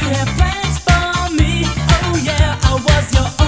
have plans for me. Oh yeah, I was your